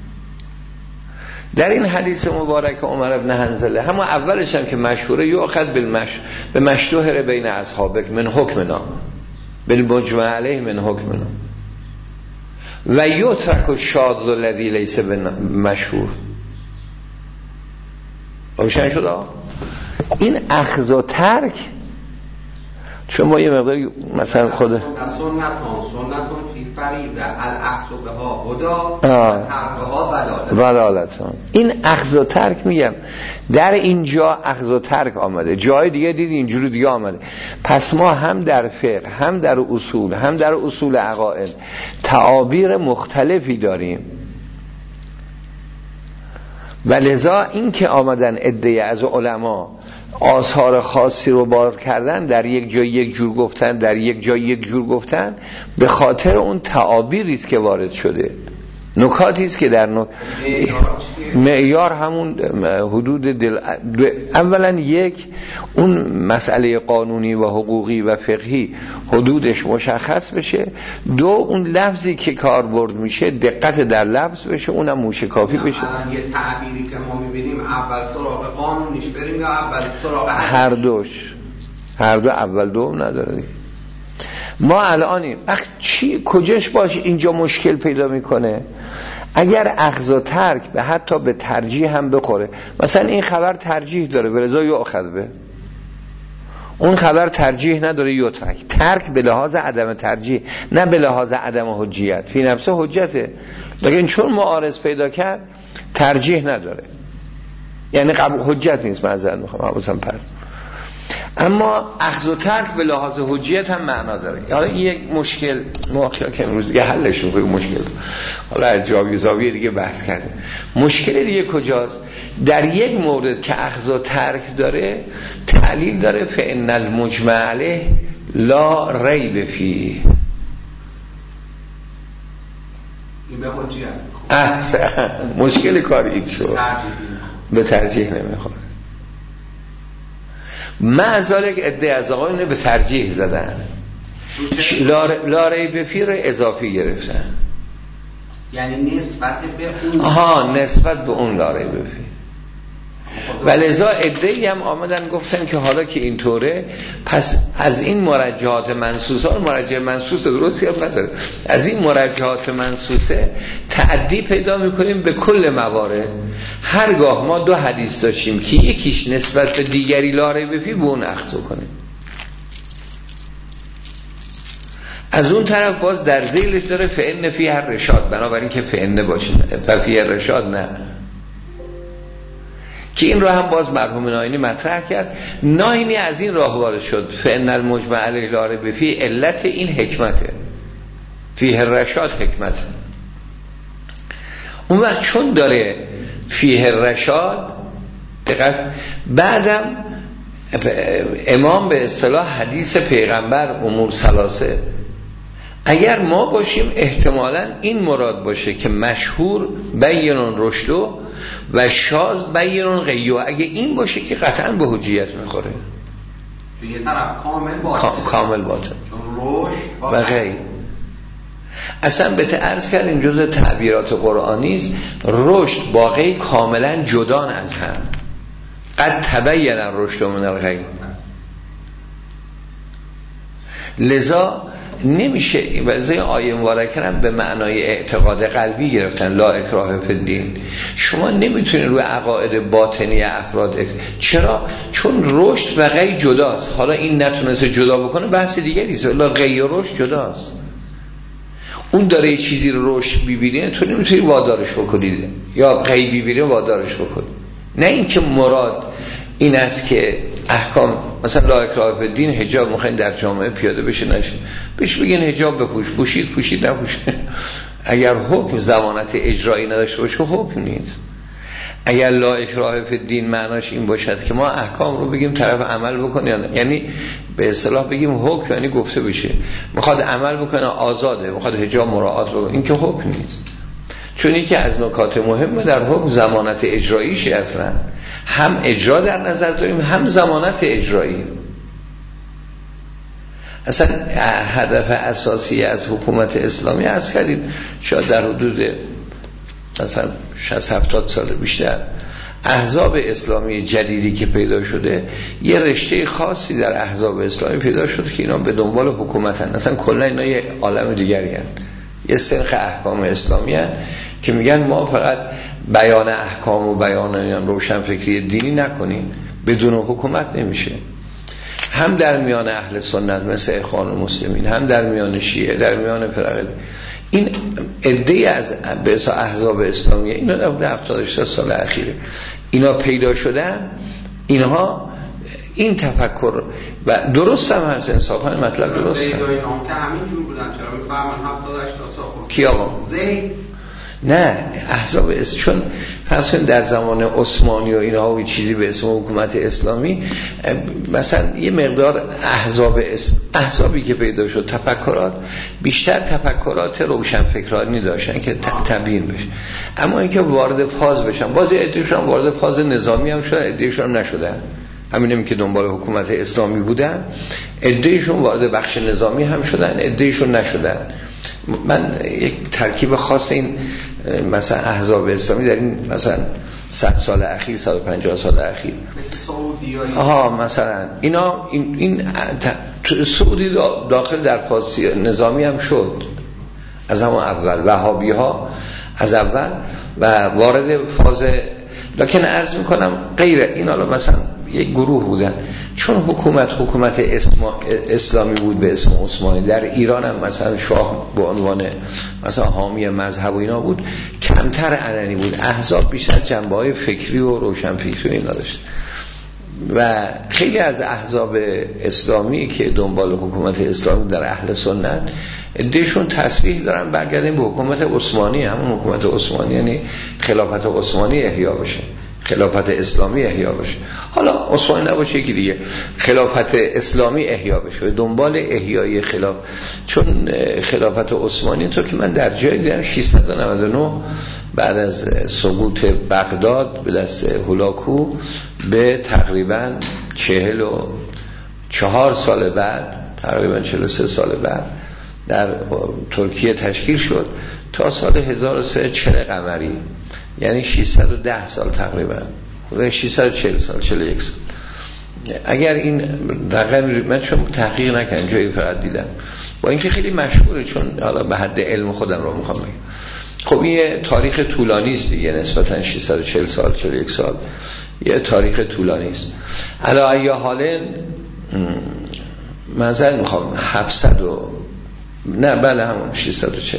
در این حدیث مبارک عمر ابن حنظله همون اولش هم که مشهوره یؤخذ بالمش به مشتهر بین اصحابک من حکمنا بالمجمع علیه من حکمنا و یترک الشاذ الذی لیس مشهور. روشن شد؟ این اخذ و ترک، چون ما یه مقداری مثلا خود سنتون سنتون فی فریضه الاخذ بها هدا و ترکها ضلالتون. این اخذ و ترک میگم در اینجا اخذ و ترک آمده، جای دیگه دید اینجوری دیگه آمده. پس ما هم در فقه هم در اصول هم در اصول عقاید تعابیر مختلفی داریم، و لذا این که آمدن عده از علما آثار خاصی رو بار کردن، در یک جای یک جور گفتن، در یک جای یک جور گفتن، به خاطر اون تعابیری است که وارد شده. نکاتی است که در نک... معیار همون حدود دل... اولا یک اون مسئله قانونی و حقوقی و فقهی حدودش مشخص بشه، دو اون لفظی که کاربرد میشه دقت در لفظ بشه، اونم موشکافی بشه. یه تعبیری که ما میبینیم اول سراغ قانونیش بریم یا اول سراغ هر دوش، هر دو اول دوم نداره. ما الانیم اخ چی کجاش باشه اینجا مشکل پیدا میکنه؟ اگر اخذ و ترک به حتی به ترجیح هم بخوره، مثلا این خبر ترجیح داره ولذا یؤخذ به، اون خبر ترجیح نداره یترک، ترک به لحاظ عدم ترجیح نه به لحاظ عدم حجیت، فی نفسه حجته، لیکن چون معارض پیدا کرد ترجیح نداره، یعنی قبول حجت نیست. معذرت میخوام حواسم پرت. اما اخذ و ترک به لحاظ حجیت هم معنا داره. حالا یک مشکل موقعی که امروز دیگه حلش رو مشکل حالا از جاوی زاویه دیگه بحث کردیم. مشکل دیگه کجاست؟ در یک مورد که اخذ و ترک داره تعلیل داره، فإن المجمع علیه لا ریب فیه، این به حجیت احسن مشکل کار این شد، به ترجیح نمیخوره. معذالک عده از آقایون به ترجیح زدن، لا ریب فیه رو اضافی گرفتن، یعنی نسبت به اون، آها نسبت به اون لا ریب فیه. ولذا عده‌ای هم آمدن گفتن که حالا که اینطوره پس از این مرجحات منصوصه، مرجح منصوصه درستی هم نداره، از این مرجحات منصوصه تعدی پیدا میکنیم به کل موارد. هرگاه ما دو حدیث داشتیم که یکیش نسبت به دیگری لا ریب فیه به اون اخذ کنیم، از اون طرف باز در ذیلش داره فإن فیه الرشاد، بنابراین که فإن باشه و فیه الرشاد نه، که این رو هم باز مرحوم ناینی مطرح کرد. ناینی از این راه وارد شد فإن المجمع علیه لا ریب فیه، علت این حکمته، فیه الرشاد حکمت. اون وقت چون داره فیه الرشاد دقیق، بعدم امام به اصطلاح حدیث پیغمبر امور ثلاثه، اگر ما باشیم احتمالاً این مراد باشه که مشهور بیانون رشدو و شاذ بیانون غیو، اگه این باشه که قطعاً به حجیت میخوره، چون یه طرف کامل باطل، کامل باطل چون رشد و غیو. اصلا به عرض کردیم جزء تعبیرات قرآنی است، رشد با غیو کاملا جدان از هم، قد تبین الرشد من الغی. لذا نمیشه ولی آیه مبارکه هم به معنای اعتقاد قلبی گرفتن، لا اکراه فی الدین. شما نمیتونید روی عقاید باطنی افراد اک... چرا؟ چون رشد و غی جداست. حالا این نتونسته جدا بکنه بحث دیگری است، ولی غی و رشد جداست. اون داره یه چیزی رو رشد ببینه، تو نمیتونی وادارش بکنید، یا غی ببینه وادارش بکنید. نه اینکه مراد این است که احکام مثلا لا اکراه فی الدین، حجاب میخواین در جامعه پیاده بشه نشه، بهش بگین حجاب بپوش، پوشید پوشید نپوشید. اگر حکم ضمانت اجرایی نداشته باشه حکم نیست. اگر لا اکراه فی الدین معناش این باشد که ما احکام رو بگیم طرف عمل بکنه، یعنی به اصطلاح بگیم حکم یعنی گفته بشه، میخواد عمل بکنه آزاده، میخواد حجاب مراعات بکنه، این که حکم نیست. چون یکی از نکات مهمه در حکم ضمانت اجراییشه، اصلا هم اجرا در نظر داریم هم ضمانت اجرایی. اصلا هدف اساسی از حکومت اسلامی عرض کردیم شاید در حدود مثلا شصت هفتاد سال بیشتر، احزاب اسلامی جدیدی که پیدا شده یه رشته خاصی در احزاب اسلامی پیدا شده که اینا به دنبال حکومت هستند. اصلا کلا اینا یه عالم دیگری هستند، یه سنخ احکام اسلامی هستند که میگن ما فقط بیان احکام و بیان روشن فکری دینی نکنیم، بدون حکومت نمیشه. هم در میان اهل سنت مثل اخوان المسلمین، هم در میان شیعه، در میان فرقه، این عده‌ای از به اصطلاح احزاب اسلامیه اینا در هفتاد و هشت سال اخیره اینا پیدا شدن، اینها این تفکر و درست هم هست، انصافا مطلب درست زید و اینام که همین جور بودن. چرا میفرمان هفتاد و هشت سال؟ کی آقا؟ زید نه احزاب اس چون فرض کنید در زمان عثمانی و اینها و چیزی به اسم حکومت اسلامی مثلا یه مقدار احزاب اس... احزابی که پیدا شد تفکرات بیشتر تفکرات روشنفکرانی داشتن که تبیین بشه، اما اینکه وارد فاز بشن باز عده‌شون وارد فاز نظامی هم شدن، عده‌شون نشدن. همینم که دنبال حکومت اسلامی بودن عده‌شون وارد بخش نظامی هم شدن، عده‌شون نشدن. من یک ترکیب خاص این مثلا احزاب اسلامی در این مثلا صد سال اخیر صد و پنجاه سال اخیر آها مثلا اینا این, این سعودی داخل در فاز نظامی هم شد از همون اول، وهابی ها از اول و وارد فاز، لکن عرض میکنم غیر این. حالا مثلا یک گروه بودن چون حکومت حکومت اسلامی بود به اسم عثمانی، در ایران هم مثلا شاه به عنوان مثلا حامی مذهب و اینا بود، کمتر علنی بود. احزاب بیشتر جنبه‌های فکری و روشنفکری اینا داشت و خیلی از احزاب اسلامی که دنبال حکومت اسلامی در اهل سنت عده‌شون تصریح دارن برگردیم به حکومت عثمانی، همون حکومت عثمانی، یعنی خلافت عثمانی احیا بشه، خلافت اسلامی احیا بشه. حالا عثمانی نباشه یکی دیگه، خلافت اسلامی احیا بشه، دنبال احیای خلاف. چون خلافت عثمانی تو که من در جای دیدم ششصد و نود و نه بعد از سقوط بغداد به دست هولاکو به تقریبا چهل و چهار سال بعد، تقریبا چهل و سه سال بعد در ترکیه تشکیل شد تا سال هزار و سیصد و چهل قمری، یعنی ششصد و ده سال تقریبا، ششصد و چهل سال، چهل و یک سال. اگر این رقم من چون تحقیق نکنم جایی فقط دیدم، با اینکه خیلی مشهوره چون حالا به حد علم خودم رو میخوام بگم. خب این تاریخ طولانی است دیگه، نسبتا ششصد و چهل سال، چهل و یک سال یه تاریخ طولانی است. علی ای حال مثلا میخوام هفتصد و نه بله همون ششصد و چهل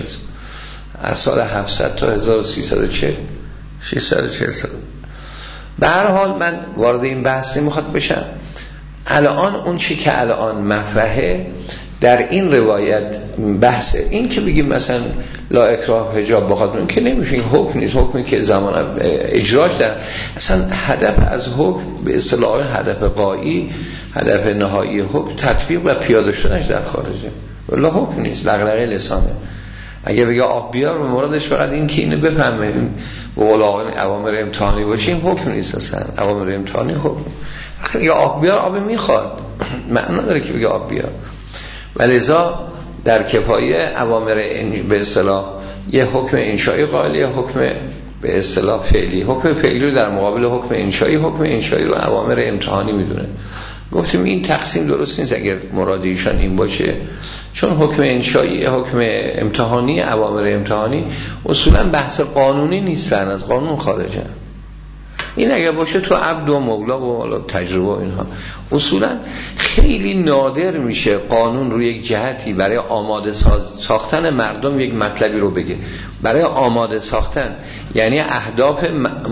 از سال هفتصد تا هزار و سیصد و چهل، ششصد و چهل سال. به هر حال من وارد این بحث نمیخواد بشم. الان اون چی که الان مطرحه در این روایت بحثه، این که بگیم مثلا لا اکراه حجاب بخاطر این که نمیشه، این حکم نیست، حکمی که زمان اجراش در اصلا هدف از حکم به اصطلاح هدف غایی، هدف نهایی حکم تطبیق و پیاده شدنش در خارجه، ولی حکم نیست، لغلقه لسانه. اگه بگه آب بیار به مرادش فقط این که اینو بفهمه به قول آقایون اوامر امتحانی باشه، این حکم نیست اصلا. اوامر امتحانی حکم، یا آب بیار آب میخواد، معنا داره که بگه آب بیار. ولذا در کفایه اوامر به اصطلاح یه حکم انشایی قائل، یه حکم به اصطلاح فعلی. حکم فعلی رو در مقابل حکم انشایی، حکم انشایی رو اوامر امتحانی میدونه. گفتیم این تقسیم درست نیست اگر مراد ایشان این باشه، چون حکم انشایی، حکم امتحانی، اوامر امتحانی اصولا بحث قانونی نیستن، از قانون خارجن. این اگر باشه تو عبد و مولا و تجربه و اینها، اصولا خیلی نادر میشه قانون رو یک جهتی برای آماده ساختن مردم یک مطلبی رو بگه، برای آماده ساختن یعنی اهداف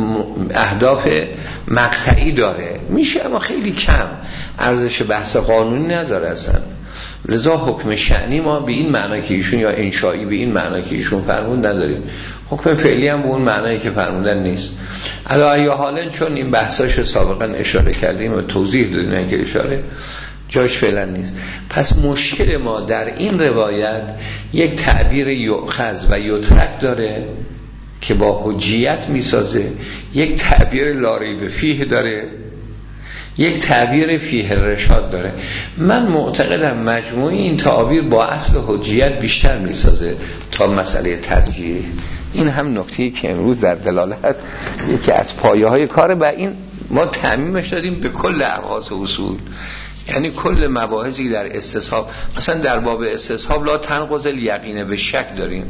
اهداف مقطعی داره میشه، اما خیلی کم ارزش بحث قانونی نداره اصلا. لذا حکم شأنی ما به این معنی که ایشون یا انشایی به این معنی که ایشون فرمود نداریم، حکم فعلی هم به اون معنی که فرمودن نیست. علی ای حال چون این بحثاش سابقا اشاره کردیم و توضیح دادیم که اشاره جاش فعلا نیست. پس مشکل ما در این روایت یک تعبیر یؤخذ و یترک داره که با حجیت میسازه، یک تعبیر لا ریب فیه داره، یک تعبیر فیه رشاد داره. من معتقدم مجموعی این تعابیر با اصل حجیت بیشتر میسازه تا مسئله ترجیح. این هم نکته‌ای که امروز در دلالت یکی از پایه های کاره و این ما تعمیمش دادیم به کل ابحاث اصول، یعنی کل مباحثی در استصحاب. مثلا در باب استصحاب لا تنقض الیقین به شک داریم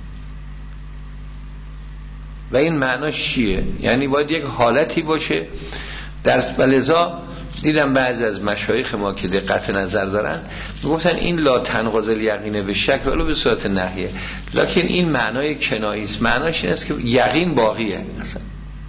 و این معناش چیه؟ یعنی باید یک حالتی باشه در بلزا. دیدم بعضی از مشایخ ما که دقت نظر دارن میگفتن این لا تنقض الیقین به شک ولو به صورت نهیه، لکن این معنای کنایه است. معناش این است که یقین باقیه اصلا.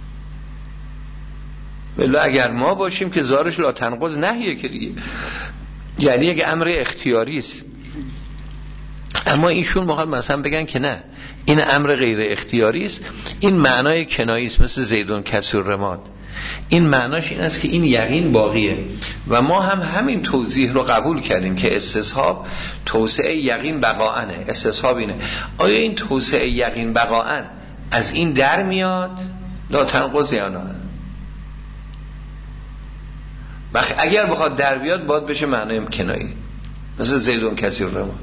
ولی اگر ما باشیم که زارش لا تنقض نهیه که دیگه، یعنی یک امر اختیاری است. اما ایشون موقع مثلا بگن که نه، این امر غیر اختیاری است. این معنای کنایی است، مثل زیدون کسر رماد. این معناش این است که این یقین باقیه و ما هم همین توضیح رو قبول کردیم که استصحاب توسعه یقین بقاءنه. استصحاب اینه. آیا این توسعه یقین بقاءن از این در میاد؟ لا تنقض یا نه؟ اگر بخواد در بیاد باید بشه معنای کنایی، مثل زیدون کسر رماد.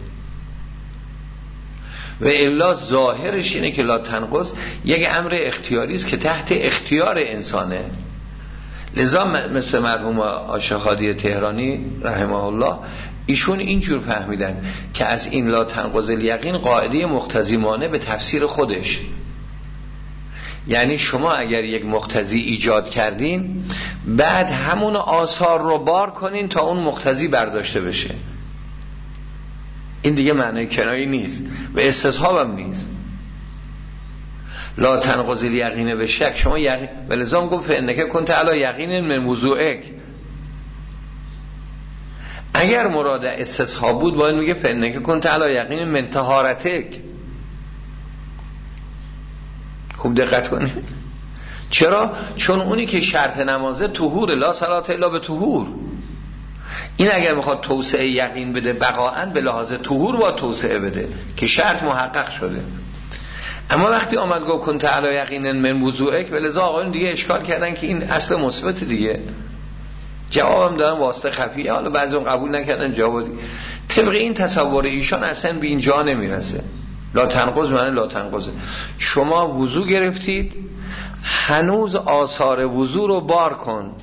و الا ظاهرش اینه که لا تنقض یک امر اختیاری است که تحت اختیار انسانه. لذا مثل مرحوم عاشق هادی تهرانی رحمه الله، ایشون اینجور فهمیدن که از این لا تنقض الیقین قاعده مقتضیمانه به تفسیر خودش. یعنی شما اگر یک مقتضی ایجاد کردین، بعد همون آثار رو بار کنین تا اون مقتضی برداشته بشه. این دیگه معنی کنایی نیست و استصحاب هم نیست. لا تنقض الیقین به شک. شما یقین ولذا گفت فانک کنت علی یقین من وضوئک. اگر مراد استصحاب بود باید میگه فانک کنت علی یقین من طهارتک. خوب دقت کنید. چرا؟ چون اونی که شرط نمازه طهور، لا صلات الا به طهور. این اگر میخواد توسعه یقین بده بقاءن به لحاظ طهور با توسعه بده که شرط محقق شده. اما وقتی آمد گفت کنت علی یقین من وضوئک، ولذا آقایون دیگه اشکال کردن که این اصل مثبت دیگه. جوابم دادن واسطه خفیه، حالا بعضی قبول نکردن جواب دیگه. طبق این تصور ایشان اصلا به اینجا نمیرسه. لا تنقض معنی لا تنقضه. شما وضو گرفتید، هنوز آثار وضو رو بار کن.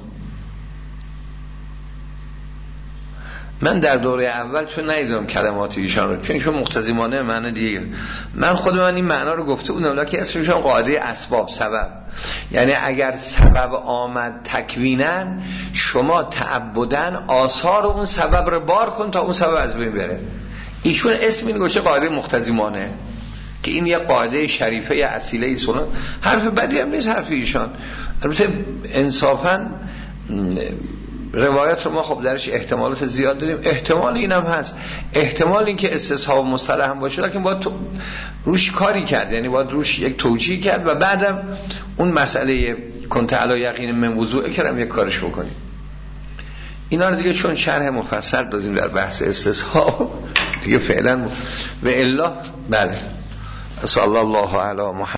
من در دوره اول چون ندیدم کلمات ایشان رو، چون ایشون مقتضیمانه معنی دیگه، من خود من این معنا رو گفته بودم، لکه اسمشون قاعده اسباب سبب. یعنی اگر سبب آمد تکویناً، شما تعبداً آثار اون سبب رو بار کن تا اون سبب از بین بره. ایشون اسم این گوشه قاعده مقتضیمانه که این یه قاعده شریفه یه اصیله سنت. حرف بدی هم نیست حرف ایشان. البته انصافاً روایت رو ما خب درش احتمالات زیاد داریم. احتمال اینم هست، احتمال این که استصحاب مصطلح هم باشه، لیکن باید روش کاری کرد، یعنی باید روش یک توجیه کرد و بعدم اون مسئله کنت علی یقین من وضوئک کرم یک کارش بکنیم. اینا رو دیگه چون شرح مفصل دادیم در بحث استصحاب دیگه فعلا و الا بله. صلی الله علی محمد.